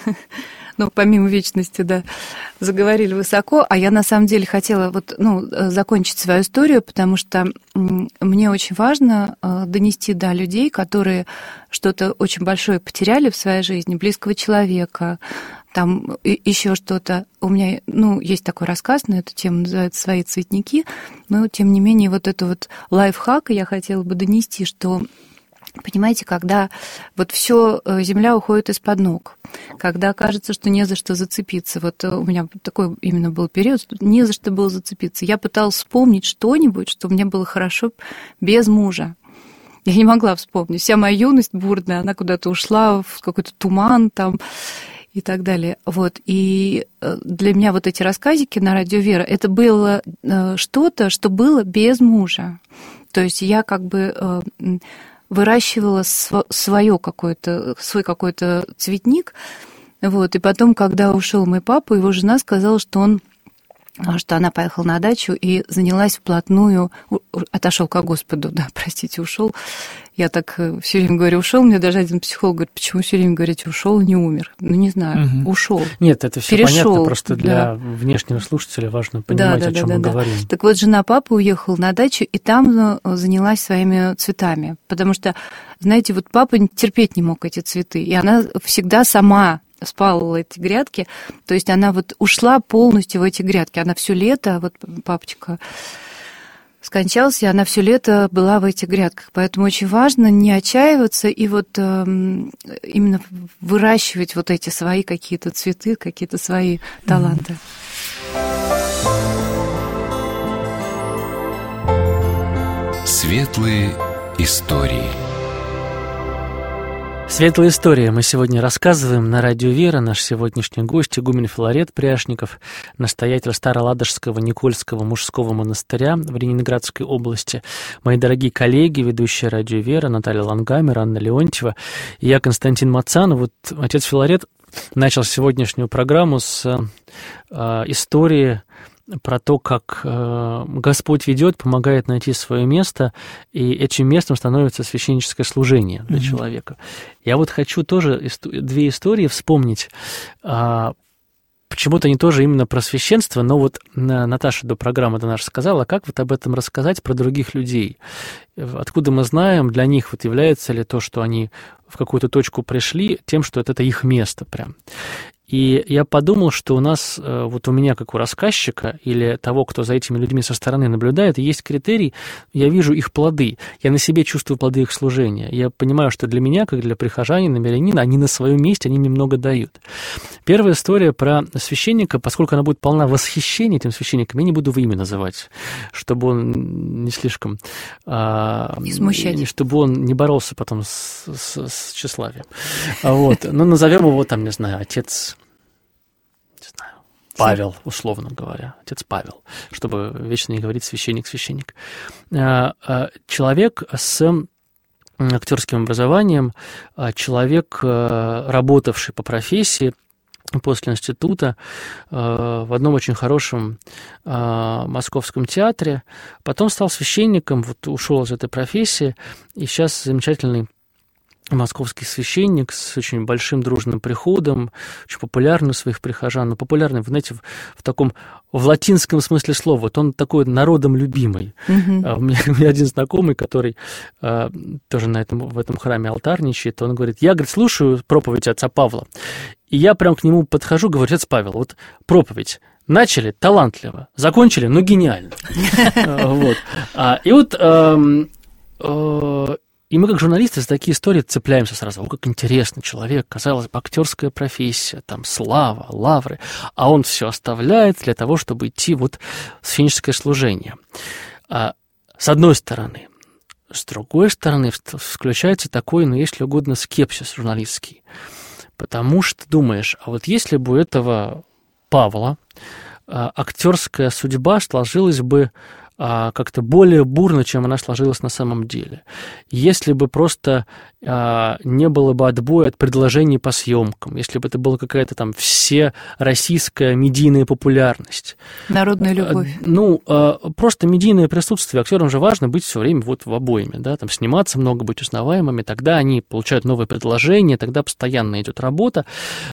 Speaker 3: Ну, помимо вечности, да, заговорили высоко, а я на самом деле хотела вот, ну, закончить свою историю, потому что мне очень важно донести до людей, которые что-то очень большое потеряли в своей жизни, близкого человека, там еще что-то. У меня, ну, есть такой рассказ на эту тему, называется «Свои цветники», но, тем не менее, вот это вот лайфхак я хотела бы донести, что... Понимаете, когда вот все земля уходит из-под ног, когда кажется, что не за что зацепиться. Вот у меня такой именно был период, что не за что было зацепиться. Я пыталась вспомнить что-нибудь, что мне было хорошо без мужа. Я не могла вспомнить. Вся моя юность бурная, она куда-то ушла в какой-то туман там и так далее. Вот. И для меня вот эти рассказики на радио «Вера» это было что-то, что было без мужа. То есть я как бы... выращивала свой какой-то цветник. Вот. И потом, когда ушел мой папа, его жена сказала, что она поехала на дачу и занялась вплотную, отошел ко Господу, да, простите, ушел. Я так все время говорю, ушел. Мне даже один психолог говорит, почему все время говорите, ушел, не умер? Ну, не знаю, ушел.
Speaker 2: Нет, это все понятно, просто для внешнего слушателя важно понимать, о чем мы говорим.
Speaker 3: Так вот, жена папы уехала на дачу и там занялась своими цветами. Потому что, знаете, вот папа терпеть не мог эти цветы, и она всегда сама спалывала эти грядки, то есть она вот ушла полностью в эти грядки. Она все лето, вот папочка скончался, и она все лето была в этих грядках. Поэтому очень важно не отчаиваться и вот именно выращивать вот эти свои какие-то цветы, какие-то свои таланты.
Speaker 1: Светлые истории.
Speaker 2: Светлая история. Мы сегодня рассказываем на радио «Вера». Наш сегодняшний гость — игумен Филарет Пряшников, настоятель Староладожского Никольского мужского монастыря в Ленинградской области. Мои дорогие коллеги, ведущие радио «Вера» Наталья Лангамер, Анна Леонтьева и я, Константин Мацан. Вот отец Филарет начал сегодняшнюю программу с истории про то, как Господь ведет, помогает найти свое место, и этим местом становится священническое служение для человека. Я вот хочу тоже две истории вспомнить. почему-то не тоже именно про священство, но вот Наташа до программы до нашей сказала, как вот об этом рассказать про других людей. Откуда мы знаем, для них вот является ли то, что они в какую-то точку пришли, тем, что это их место прям. И я подумал, что у нас, вот у меня, как у рассказчика, или того, кто за этими людьми со стороны наблюдает, есть критерий, я вижу их плоды, я на себе чувствую плоды их служения. Я понимаю, что для меня, как для прихожанина, мирянина, они на своем месте, они мне много дают. Первая история про священника, поскольку она будет полна восхищения этим священником, я не буду его имя называть, чтобы он не слишком...
Speaker 3: не смущать.
Speaker 2: Чтобы он не боролся потом с тщеславием. Вот. Ну, назовем его, там, не знаю, отец... Павел, условно говоря, отец Павел, чтобы вечно не говорить священник. Человек с актерским образованием, человек, работавший по профессии после института в одном очень хорошем московском театре, потом стал священником, вот ушел из этой профессии, и сейчас замечательный московский священник с очень большим дружным приходом, очень популярный у своих прихожан, но популярный, вы знаете, в латинском смысле слова. Вот он такой народом любимый. Mm-hmm. У меня один знакомый, который тоже в этом храме алтарничает, он говорит, я, говорит, слушаю проповедь отца Павла, и я прям к нему подхожу, говорю, отец Павел, вот проповедь начали талантливо, закончили, ну, гениально. И вот... И мы, как журналисты, за такие истории цепляемся сразу. О, как интересно, человек, казалось бы, актерская профессия, там, слава, лавры, а он все оставляет для того, чтобы идти вот в священническое служение. С одной стороны. С другой стороны, включается такой, ну, если угодно, скепсис журналистский. Потому что думаешь, а вот если бы у этого Павла актерская судьба сложилась бы как-то более бурно, чем она сложилась на самом деле. Если бы просто не было бы отбоя от предложений по съемкам, если бы это была какая-то там всероссийская медийная популярность.
Speaker 3: Народная любовь.
Speaker 2: Просто медийное присутствие. Актерам же важно быть все время вот в обойме, да, там сниматься много, быть узнаваемыми, тогда они получают новые предложения, тогда постоянно идет работа.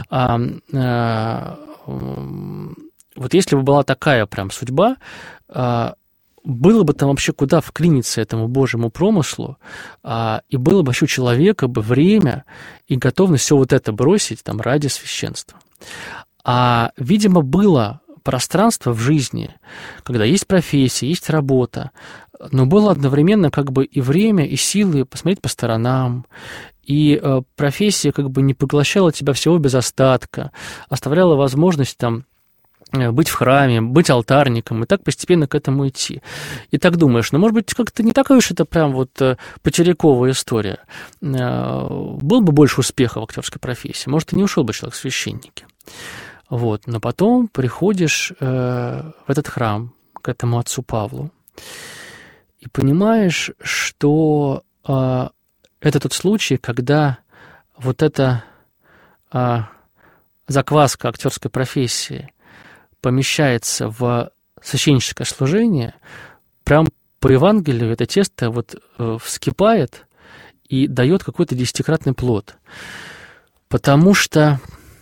Speaker 2: Вот если бы была такая прям судьба, было бы там вообще куда вклиниться этому Божьему промыслу, и было бы вообще у человека бы время и готовность все вот это бросить там ради священства. Видимо, было пространство в жизни, когда есть профессия, есть работа, но было одновременно как бы и время, и силы посмотреть по сторонам, и профессия как бы не поглощала тебя всего без остатка, оставляла возможность там быть в храме, быть алтарником, и так постепенно к этому идти. И так думаешь, может быть, как-то не такая уж это прям вот потеряковая история. Был бы больше успеха в актерской профессии, может, и не ушел бы человек в священники. Вот. Но потом приходишь в этот храм, к этому отцу Павлу, и понимаешь, что это тот случай, когда вот эта закваска актерской профессии помещается в священническое служение, прям по Евангелию это тесто вот вскипает и дает какой-то 10-кратный плод. Потому что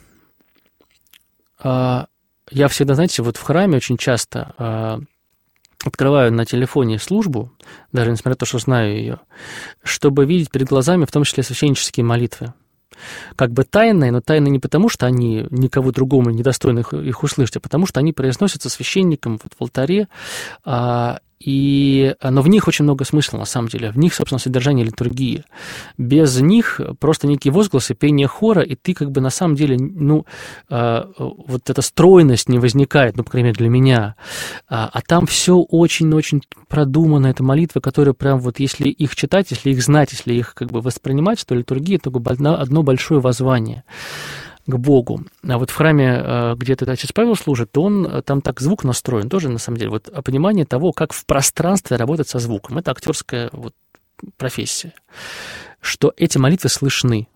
Speaker 2: я всегда, знаете, вот в храме очень часто открываю на телефоне службу, даже несмотря на то, что знаю ее, чтобы видеть перед глазами в том числе священнические молитвы. Как бы тайные, но тайные не потому, что они никого другому недостойны их услышать, а потому что они произносятся священником вот в алтаре, но в них очень много смысла, на самом деле. В них, собственно, содержание литургии. Без них просто некие возгласы, пение хора, и ты как бы на самом деле, вот эта стройность не возникает, по крайней мере, для меня. А там все очень-очень продумано. Это молитвы, которые прям вот, если их читать, если их знать, если их как бы воспринимать, то литургия — это одно большое воззвание к Богу. А вот в храме, где этот отец Павел служит, там так звук настроен тоже, на самом деле, вот понимание того, как в пространстве работать со звуком. Это актерская вот профессия. Что эти молитвы слышны.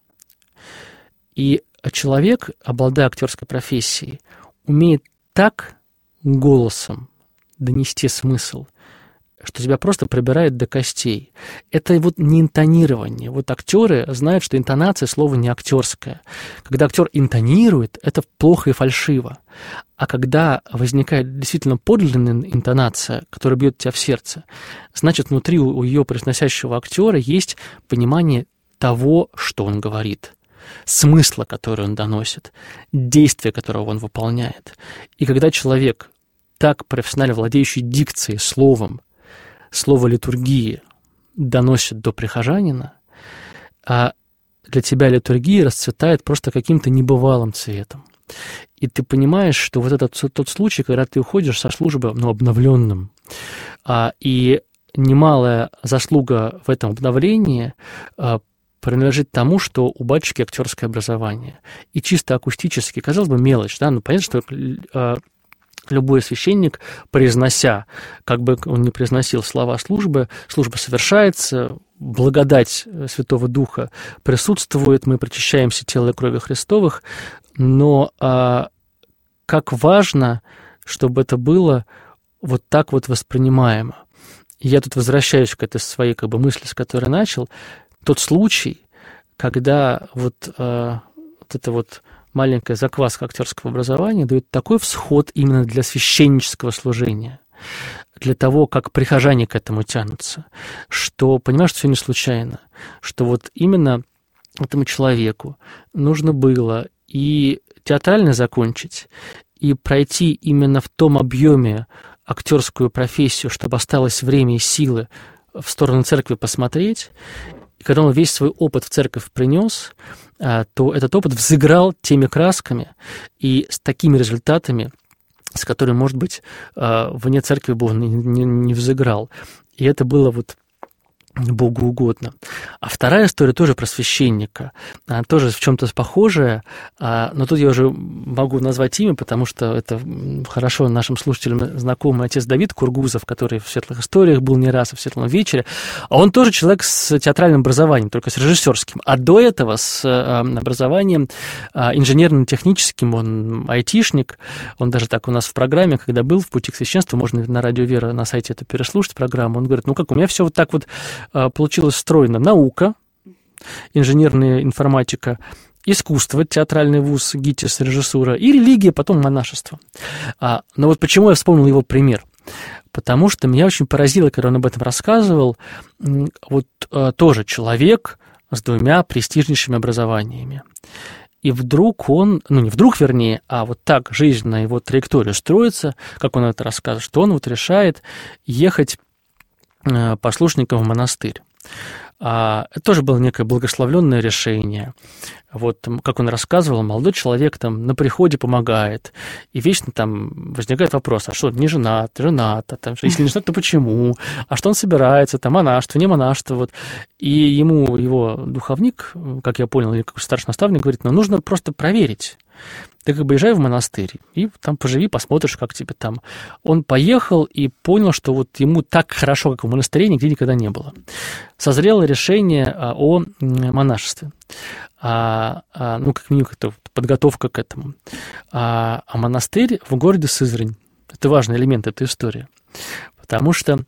Speaker 2: И человек, обладая актерской профессией, умеет так голосом донести смысл, что тебя просто пробирает до костей. Это вот не интонирование. Вот актеры знают, что интонация слово не актерское. Когда актер интонирует, это плохо и фальшиво. А когда возникает действительно подлинная интонация, которая бьет тебя в сердце, значит, внутри у ее произносящего актера есть понимание того, что он говорит, смысла, который он доносит, действия, которого он выполняет. И когда человек, так профессионально владеющий дикцией, словом, слово литургии доносит до прихожанина, а для тебя литургия расцветает просто каким-то небывалым цветом. И ты понимаешь, что вот это тот случай, когда ты уходишь со службы, обновленным. И немалая заслуга в этом обновлении принадлежит тому, что у батюшки актерское образование. И чисто акустически, казалось бы, мелочь, да, но понятно, что любой священник, произнося, как бы он ни произносил слова служба совершается, благодать Святого Духа присутствует, мы причащаемся тела и крови Христовых, но как важно, чтобы это было вот так вот воспринимаемо. И я тут возвращаюсь к этой своей мысли, с которой начал. Тот случай, когда вот эта вот маленькая закваска актерского образования дает такой всход именно для священнического служения, для того, как прихожане к этому тянутся, что понимаешь, что все не случайно, что вот именно этому человеку нужно было и театрально закончить, и пройти именно в том объеме актерскую профессию, чтобы осталось время и силы в сторону церкви посмотреть. И когда он весь свой опыт в церковь принес, то этот опыт взыграл теми красками и с такими результатами, с которыми, может быть, вне церкви бы он не взыграл. И это было вот Богу угодно. А вторая история тоже про священника. Она тоже в чем-то похожая, но тут я уже могу назвать имя, потому что это хорошо нашим слушателям знакомый отец Давид Кургузов, который в «Светлых историях» был не раз, и в «Светлом вечере». А он тоже человек с театральным образованием, только с режиссерским. А до этого с образованием инженерно-техническим, он айтишник. Он даже так у нас в программе, когда был в «Пути к священству», можно на Радио Вера на сайте это переслушать программу, он говорит, у меня все вот так вот получилось стройно: наука, инженерная информатика, искусство, театральный вуз, ГИТИС, режиссура, и религия, потом монашество. Но вот почему я вспомнил его пример? Потому что меня очень поразило, когда он об этом рассказывал, вот тоже человек с двумя престижнейшими образованиями. И вдруг он, не вдруг, вернее, а вот так жизнь на его траекторию строится, как он это рассказывает, что он вот решает ехать послушником в монастырь. Это тоже было некое благословленное решение. Вот, как он рассказывал, молодой человек там на приходе помогает, и вечно там возникает вопрос, а что, не женат, женат, если не женат, то почему, а что он собирается, там монашество, не монашество, вот. И ему его духовник, как я понял, или какой-то старший наставник говорит, нужно просто проверить. Ты езжай в монастырь и там поживи, посмотришь, как тебе там. Он поехал и понял, что вот ему так хорошо, как в монастыре, нигде никогда не было. Созрело решение о монашестве. Как минимум, подготовка к этому. А монастырь в городе Сызрань. Это важный элемент этой истории. Потому что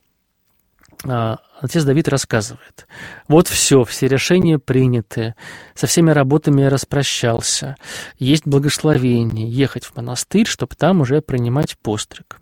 Speaker 2: отец Давид рассказывает, вот все решения приняты, со всеми работами я распрощался, есть благословение ехать в монастырь, чтобы там уже принимать постриг.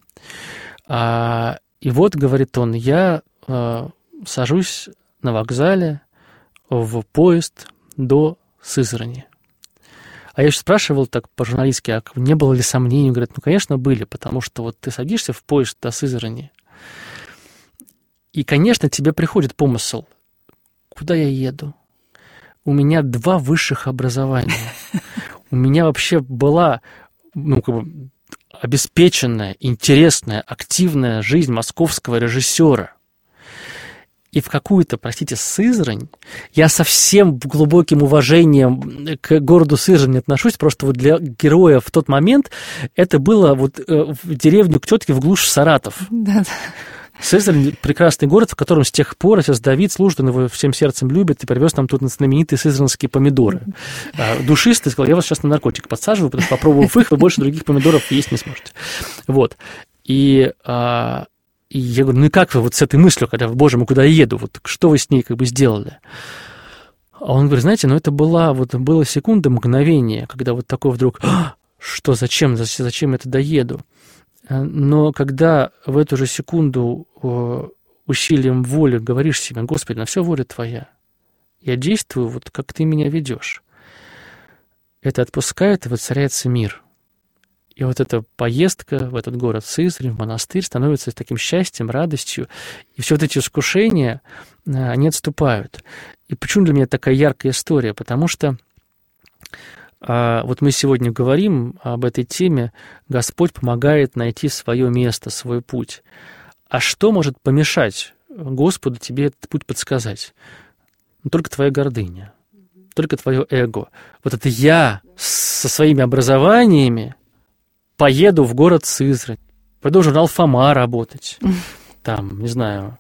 Speaker 2: И вот, говорит он, я сажусь на вокзале в поезд до Сызрани. А я еще спрашивал так по-журналистски, а не было ли сомнений? Говорят, конечно, были, потому что вот ты садишься в поезд до Сызрани, и, конечно, тебе приходит помысл, куда я еду? У меня 2 высших образования. У меня вообще была обеспеченная, интересная, активная жизнь московского режиссера. И в какую-то, Сызрань, я со всем глубоким уважением к городу Сызрань отношусь, просто вот для героя в тот момент это было вот в деревню к тетке в глушь Саратов.
Speaker 3: Да.
Speaker 2: Сызрань – прекрасный город, в котором с тех пор отец Давид служит, он его всем сердцем любит, и привез нам тут знаменитые сызранские помидоры. Душистый сказал, я вас сейчас на наркотик подсаживаю, попробовав их, вы больше других помидоров есть не сможете. Вот. И И я говорю, ну и как вы вот с этой мыслью, когда, боже мой, куда я еду, вот что вы с ней как бы сделали? А он говорит, знаете, ну это было секунда, мгновение, когда вот такой вдруг, что, зачем я туда еду? Но когда в эту же секунду усилием воли говоришь себе, Господи, на все воля Твоя, я действую вот как Ты меня ведешь, это отпускает, и воцаряется мир. И вот эта поездка в этот город Сызрань, в монастырь, становится таким счастьем, радостью. И все вот эти искушения, они отступают. И почему для меня такая яркая история? Потому что вот мы сегодня говорим об этой теме, Господь помогает найти свое место, свой путь. А что может помешать Господу тебе этот путь подсказать? Только твоя гордыня, только твое эго. Вот это я со своими образованиями поеду в город Сызрань, пойду в журнал «Фома» работать, там, не знаю,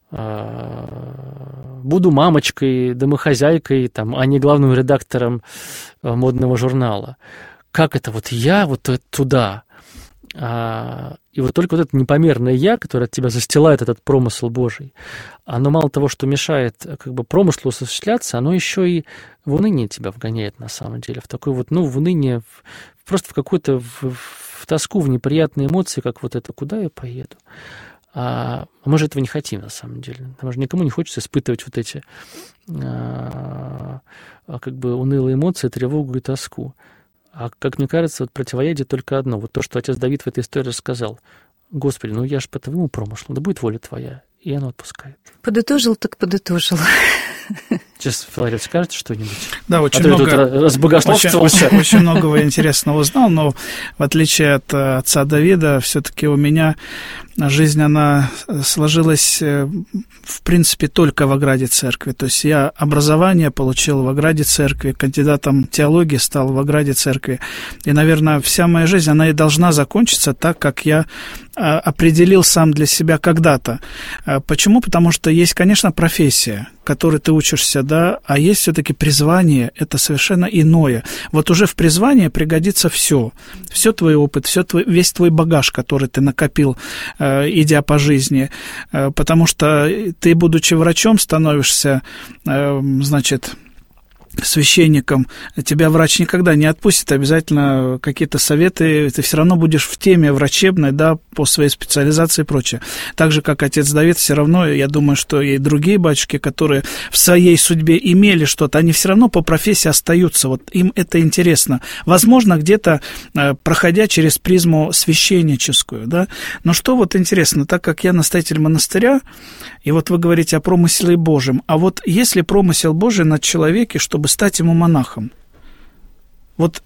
Speaker 2: буду мамочкой, домохозяйкой, там, а не главным редактором модного журнала. Как это вот я вот туда? И вот только вот это непомерное «я», которое от тебя застилает этот промысел Божий, оно мало того, что мешает как бы промыслу осуществляться, оно еще и в уныние тебя вгоняет на самом деле, в такое вот, в уныние, просто в какую-то в тоску, в неприятные эмоции, как вот это, куда я поеду? А мы же этого не хотим на самом деле. Нам же никому не хочется испытывать вот эти как бы унылые эмоции, тревогу и тоску. А, как мне кажется, вот противоядие только одно. Вот то, что отец Давид в этой истории рассказал. Господи, я ж по твоему промышлу, да будет воля Твоя. И оно отпускает.
Speaker 3: Подытожил так подытожил.
Speaker 2: Сейчас, Филарет, скажете что-нибудь?
Speaker 4: Да, очень многого интересного узнал, но в отличие от отца Давида, все-таки у меня жизнь, она сложилась, в принципе, только в ограде церкви. То есть я образование получил в ограде церкви, кандидатом теологии стал в ограде церкви. И, наверное, вся моя жизнь, она и должна закончиться так, как я определил сам для себя когда-то. Почему? Потому что есть, конечно, профессия, которой ты учишься, да, а есть все-таки призвание, это совершенно иное. Вот уже в призвании пригодится все твой опыт, весь твой багаж, который ты накопил, идя по жизни, потому что ты, будучи врачом, становишься, священником, тебя врач никогда не отпустит, обязательно какие-то советы, ты все равно будешь в теме врачебной, да, по своей специализации и прочее. Так же, как отец Давид, все равно, я думаю, что и другие батюшки, которые в своей судьбе имели что-то, они все равно по профессии остаются, вот им это интересно. Возможно, где-то проходя через призму священническую, да, но что вот интересно, так как я настоятель монастыря, и вот вы говорите о промысле Божьем, а вот если промысел Божий над человеком, чтобы стать ему монахом. Вот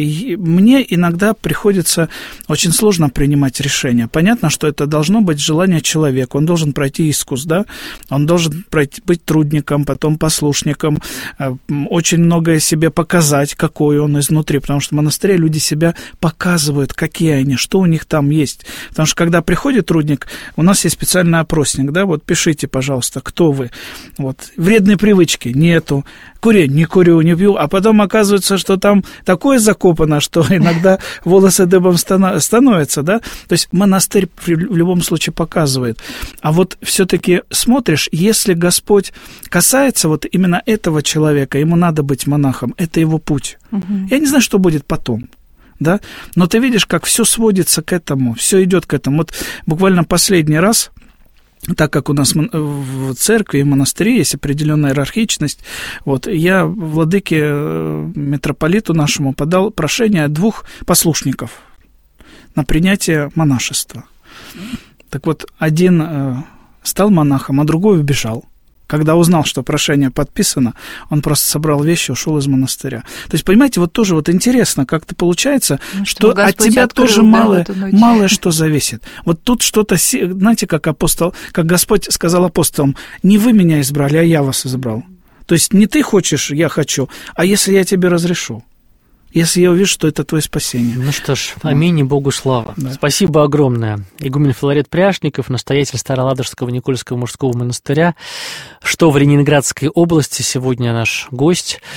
Speaker 4: мне иногда приходится очень сложно принимать решения. Понятно, что это должно быть желание человека. Он должен пройти искус, да? Он должен быть трудником, потом послушником, очень многое себе показать, какой он изнутри. Потому что в монастыре люди себя показывают, какие они, что у них там есть. Потому что когда приходит трудник, у нас есть специальный опросник, да? Вот пишите, пожалуйста, кто вы. Вот. Вредные привычки нету. Курить не курю, не пью. А потом оказывается, что там такое закопано, что иногда волосы дыбом становятся, да? То есть монастырь в любом случае показывает. А вот все-таки смотришь, если Господь касается вот именно этого человека, ему надо быть монахом, это его путь. Угу. Я не знаю, что будет потом. Да? Но ты видишь, как все сводится к этому, все идет к этому. Вот буквально последний раз, так как у нас в церкви и в монастыре есть определенная иерархичность, вот, я владыке митрополиту нашему подал прошение 2 послушников на принятие монашества. Так вот, один стал монахом, а другой убежал. Когда узнал, что прошение подписано, он просто собрал вещи и ушел из монастыря. То есть, понимаете, вот тоже вот интересно, как-то получается, что от тебя тоже малое что зависит. Вот тут что-то, знаете, как Господь сказал апостолам, не вы меня избрали, а я вас избрал. То есть не ты хочешь, я хочу, а если я тебе разрешу. Если я увижу, что это твое спасение.
Speaker 2: Ну что ж, аминь и Богу слава. Да. Спасибо огромное. Игумен Филарет Пряшников, настоятель Староладожского Никольского мужского монастыря, что в Ленинградской области. Сегодня наш гость.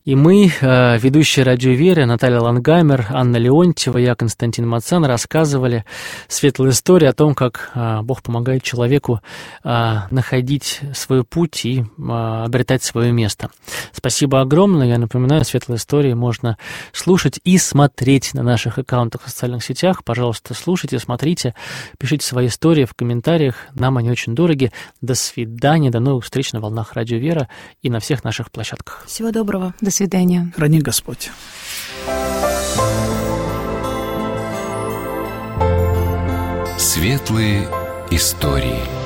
Speaker 2: И мы, ведущие «Радио Веры» Наталья Лангамер, Анна Леонтьева, я, Константин Мацан, рассказывали светлые истории о том, как Бог помогает человеку находить свой путь и обретать свое место. Спасибо огромное. Я напоминаю, светлые истории можно слушать и смотреть на наших аккаунтах в социальных сетях. Пожалуйста, слушайте, смотрите, пишите свои истории в комментариях. Нам они очень дороги. До свидания, до новых встреч на волнах «Радио Вера» и на всех наших площадках.
Speaker 5: Всего доброго.
Speaker 3: До свидания.
Speaker 4: Храни Господь.
Speaker 1: Светлые истории.